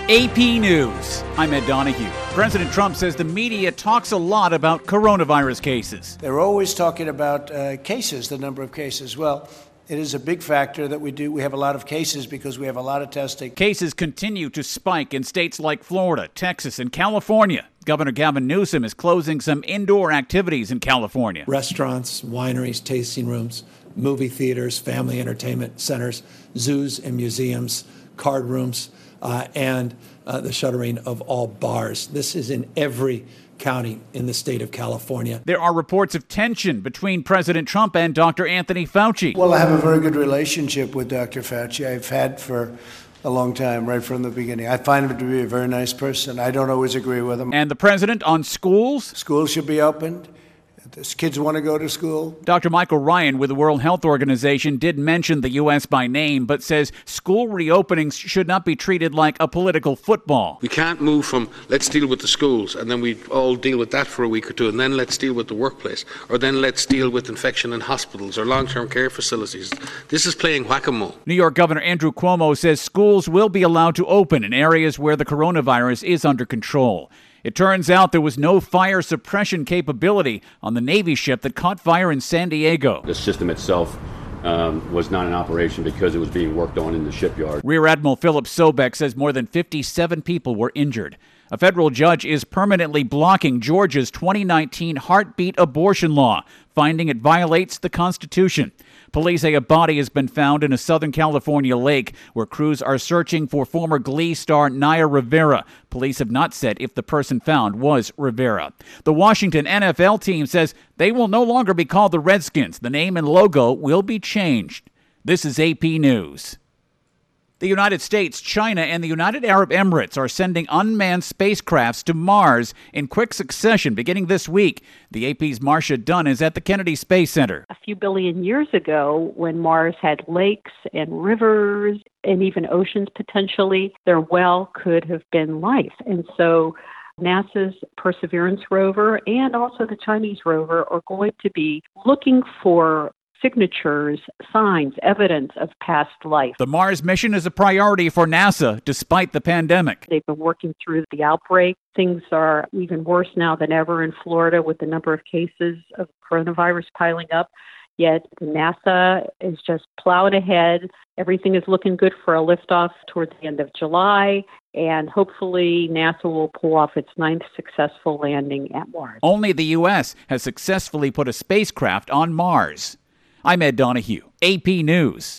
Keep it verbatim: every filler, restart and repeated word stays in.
A P News. I'm Ed Donahue. President Trump says the media talks a lot about coronavirus cases. They're always talking about uh, cases, the number of cases. Well, it is a big factor that we do. We have a lot of cases because we have a lot of testing. Cases continue to spike in states like Florida, Texas, and California. Governor Gavin Newsom is closing some indoor activities in California. Restaurants, wineries, tasting rooms, movie theaters, family entertainment centers, zoos and museums, card rooms, uh, and uh, the shuttering of all bars. This is in every county in the state of California. There are reports of tension between President Trump and Doctor Anthony Fauci. Well, I have a very good relationship with Doctor Fauci. I've had for a long time, right from the beginning. I find him to be a very nice person. I don't always agree with him. And the president on schools? Schools should be opened. If kids want to go to school. Doctor Michael Ryan with the World Health Organization did mention the U S by name, but says school reopenings should not be treated like a political football. We can't move from let's deal with the schools and then we all deal with that for a week or two and then let's deal with the workplace or then let's deal with infection in hospitals or long-term care facilities. This is playing whack-a-mole. New York Governor Andrew Cuomo says schools will be allowed to open in areas where the coronavirus is under control. It turns out there was no fire suppression capability on the Navy ship that caught fire in San Diego. The system itself um, was not in operation because it was being worked on in the shipyard. Rear Admiral Philip Sobek says more than fifty-seven people were injured. A federal judge is permanently blocking Georgia's twenty nineteen heartbeat abortion law, finding it violates the Constitution. Police say a body has been found in a Southern California lake where crews are searching for former Glee star Naya Rivera. Police have not said if the person found was Rivera. The Washington N F L team says they will no longer be called the Redskins. The name and logo will be changed. This is A P News. The United States, China, and the United Arab Emirates are sending unmanned spacecrafts to Mars in quick succession beginning this week. The A P's Marcia Dunn is at the Kennedy Space Center. A few billion years ago, when Mars had lakes and rivers and even oceans potentially, there well could have been life. And so NASA's Perseverance rover and also the Chinese rover are going to be looking for signatures, signs, evidence of past life. The Mars mission is a priority for NASA despite the pandemic. They've been working through the outbreak. Things are even worse now than ever in Florida with the number of cases of coronavirus piling up. Yet NASA is just plowing ahead. Everything is looking good for a liftoff towards the end of July, and hopefully NASA will pull off its ninth successful landing at Mars. Only the U S has successfully put a spacecraft on Mars. I'm Ed Donahue, A P News.